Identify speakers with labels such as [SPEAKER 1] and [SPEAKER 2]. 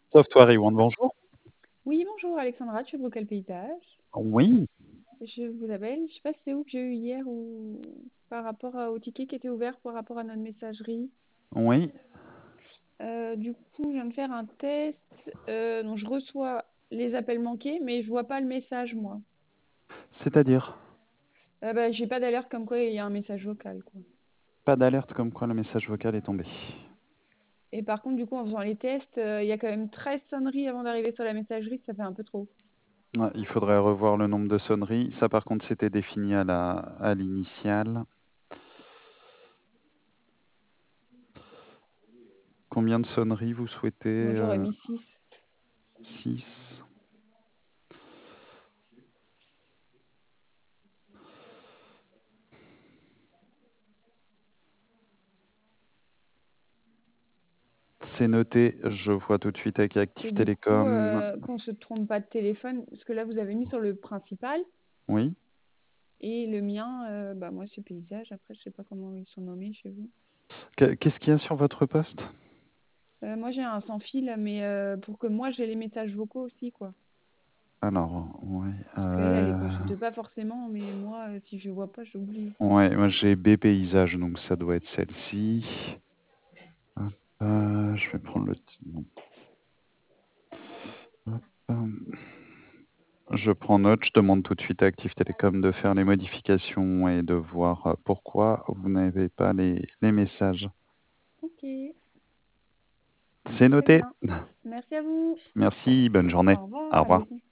[SPEAKER 1] Software One, bonjour.
[SPEAKER 2] Oui, bonjour Alexandra, tu es pour quel paysage?
[SPEAKER 1] Oui,
[SPEAKER 2] Je vous appelle, je sais pas si c'est où que j'ai eu hier ou par rapport au ticket qui était ouvert par rapport à notre messagerie.
[SPEAKER 1] oui,
[SPEAKER 2] Du coup, je viens de faire un test, donc je reçois les appels manqués, mais je vois pas le message moi.
[SPEAKER 1] c'est-à-dire
[SPEAKER 2] Bah, j'ai pas d'alerte comme quoi il y a un message vocal, quoi.
[SPEAKER 1] pas d'alerte comme quoi le message vocal est tombé.
[SPEAKER 2] Et par contre, du coup, en faisant les tests, il y a quand même 13 sonneries avant d'arriver sur la messagerie, ça fait un peu trop.
[SPEAKER 1] Ouais, il faudrait revoir le nombre de sonneries. Ça, par contre, c'était défini à l'initiale. Combien de sonneries vous souhaitez
[SPEAKER 2] Moi, j'aurais mis 6.
[SPEAKER 1] 6. C'est noté, je vois tout de suite avec
[SPEAKER 2] Et
[SPEAKER 1] Active
[SPEAKER 2] du coup,
[SPEAKER 1] Télécom.
[SPEAKER 2] qu'on se trompe pas de téléphone, parce que là, vous avez mis sur le principal.
[SPEAKER 1] Oui.
[SPEAKER 2] Et le mien, bah moi c'est paysage. Après, je sais pas comment ils sont nommés chez vous.
[SPEAKER 1] Qu'est-ce qu'il y a sur votre poste?
[SPEAKER 2] Moi j'ai un sans fil, mais pour que moi j'ai les messages vocaux aussi, quoi.
[SPEAKER 1] Alors, oui.
[SPEAKER 2] Parce qu'elle, elle les consulte pas forcément, mais moi, si je vois pas, j'oublie.
[SPEAKER 1] Ouais, moi j'ai B paysage, donc ça doit être celle-ci. Hop, je vais prendre le. Non. Hop, je prends note, je demande tout de suite à Active Télécom de faire les modifications et de voir pourquoi vous n'avez pas les messages.
[SPEAKER 2] Ok,
[SPEAKER 1] C'est
[SPEAKER 2] très
[SPEAKER 1] noté.
[SPEAKER 2] bien. Merci à vous.
[SPEAKER 1] Merci, bonne journée.
[SPEAKER 2] Au revoir,
[SPEAKER 1] Au
[SPEAKER 2] à vous
[SPEAKER 1] revoir.
[SPEAKER 2] aussi.